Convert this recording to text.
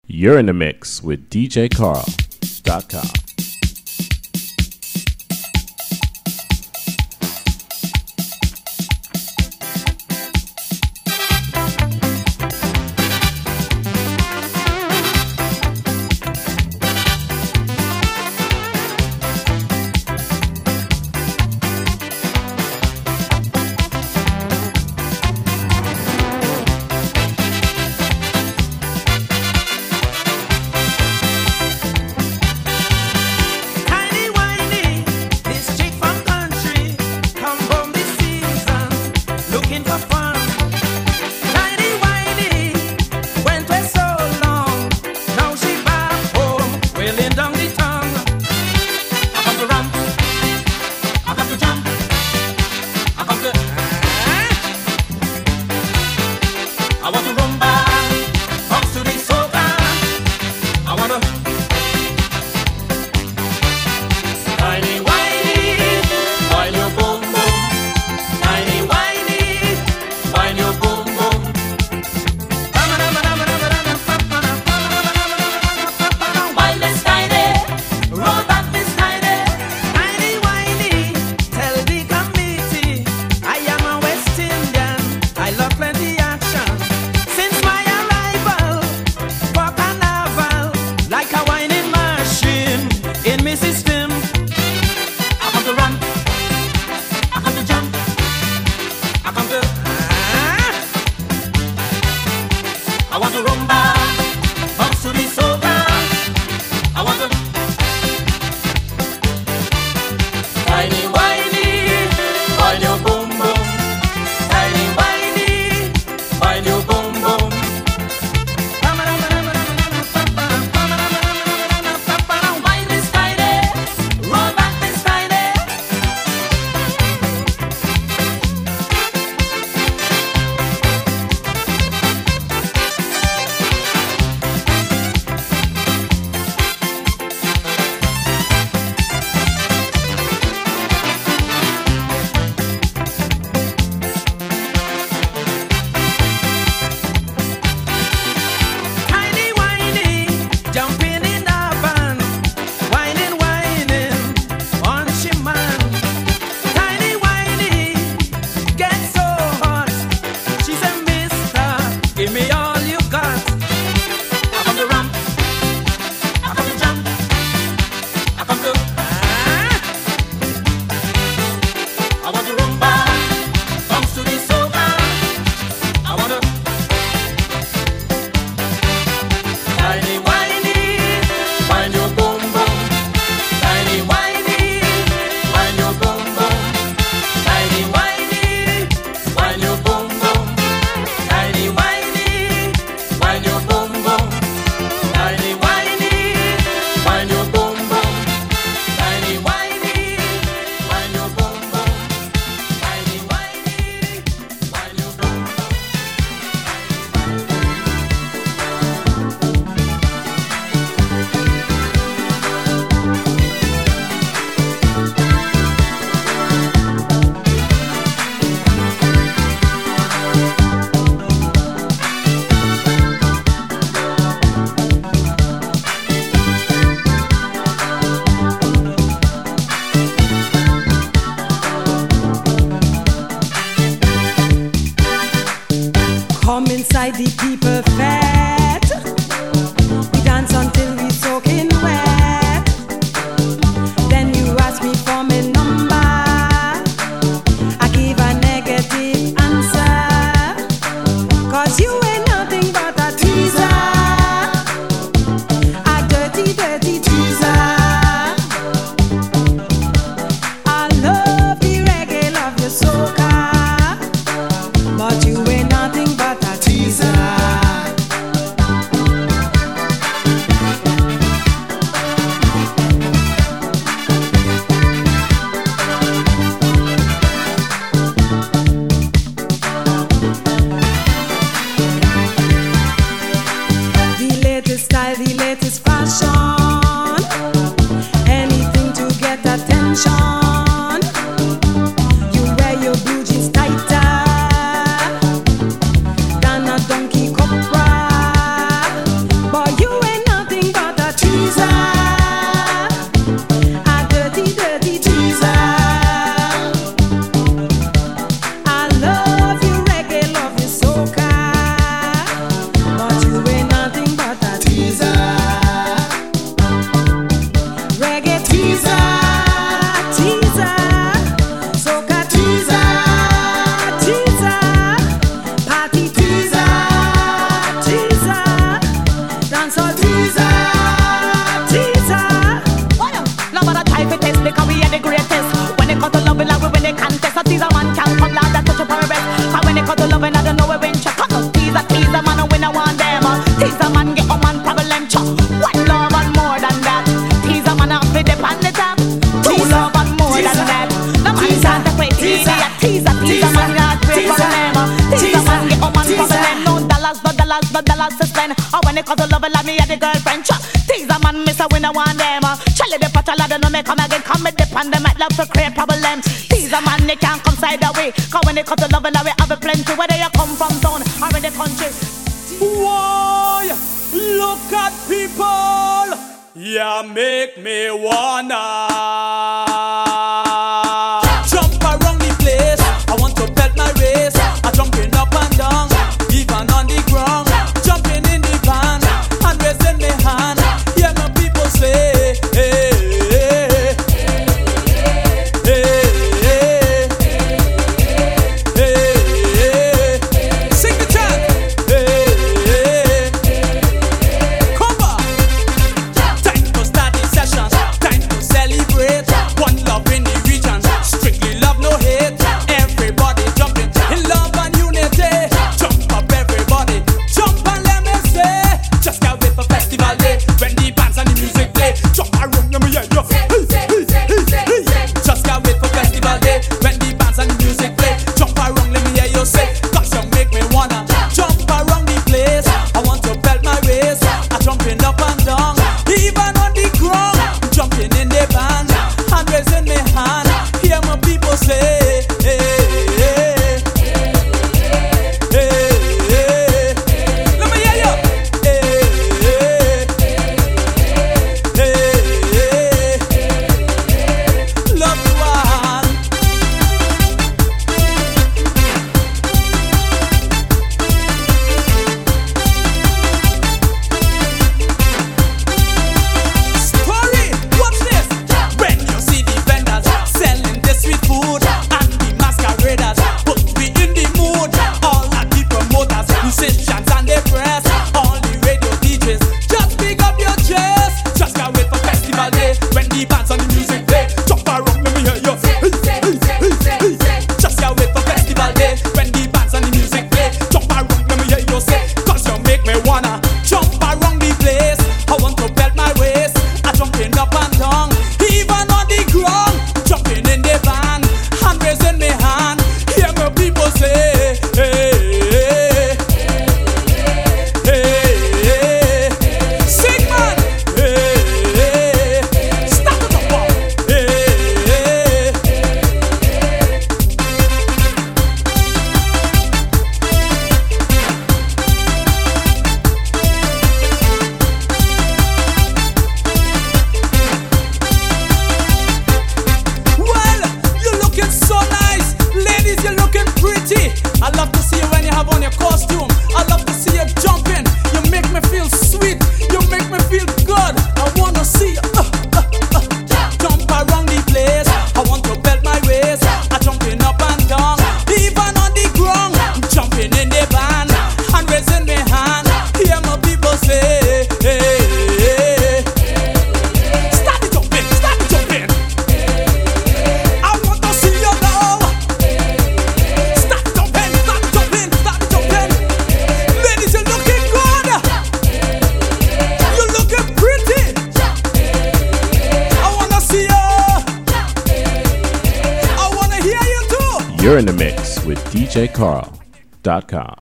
You're in the mix with DJCarl.com. Donkey Cobra, boy, you dancehall teaser, teaser. No matter type it is, because we are the greatest. When it comes to loving, like we win the contest. A teaser man can't come loud and touch up our best. And when it comes to loving, I don't know where we check. Cause us teaser man, and we no want them. Teaser man get a man problem, chuck. What love and more than that? Teaser man have to depend the top. True love and more than that. No man can't take away teaser man got great problem. Teaser man get a man problem. No dollars to spend. And when it comes to loving, like me and the girlfriend, chuck. Teaser man miss a winner one them. Charlie the patch a no me come again. Come me dip and them might love to create problems. Teaser man they can't come side away. Cause when it comes to loving, we have a plenty. Whether you come from town or in the country. Why? Look at people. Yeah, make me wanna jump around the place. I want to belt my waist. I jumping up and down, even on the ground. Jumping in the van and raising my hand. Hear my people say, hey, hey, hey, hey, hey, hey. Sing the chant. Hey, hey. Come back. Time to start the sessions. Time to celebrate. One love in the region. Strictly love, no hate. Everybody jumping in love and unity. Jump up, everybody. Jump and let me say. Just can't wait for festival day. When the bands and the music play. Jump around, let me hear you. Just can't wait for festival day. When the bands and the music play. Jump around, let me hear you say. Cause you make me wanna jump around the place. I want to belt my waist. I'm jumping up and down, even on the ground. Jumping in the band and raising my hand. Hear my people say, hey, hey, hey, hey. Let me hear you. Hey, hey, hey. Loved one. Story, watch this. When you see the vendors selling the sweet food and the masqueraders, put me in the mood. All of the promoters, musicians and the press, all the radio DJs, just pick up your chest. Just can't wait for festival day. When the bands and the music play, jump around, let me hear you. Just can't wait for festival day. When the bands and the music play, jump around, let me hear you say. Cause you make me wanna jump around the place. I want to belt my waist. I'm jumping up and down, even on the ground. Jumping in the van and raising my hand. Hear my people say, hey, hey, hey, hey. Sing man, hey, hey. Stop it up, hey, hey. Well, you're looking so nice. Ladies, you're looking pretty. I love to see you when you have on your costume. I love to see you jumping. You make me feel sweet. You make me feel good. I wanna see you jump around the place. I want to belt my waist. I'm jumping up and down, even on the ground. Jumping in the van and raising my hand. Hear my people say, hey, hey. Start it jumping, start it jumping. I want to see you now. Start jumping, start jumping, start jumping. Ladies, you're looking good. You're looking pretty. I wanna see you. I wanna hear you too. You're in the mix with DJCarl.com.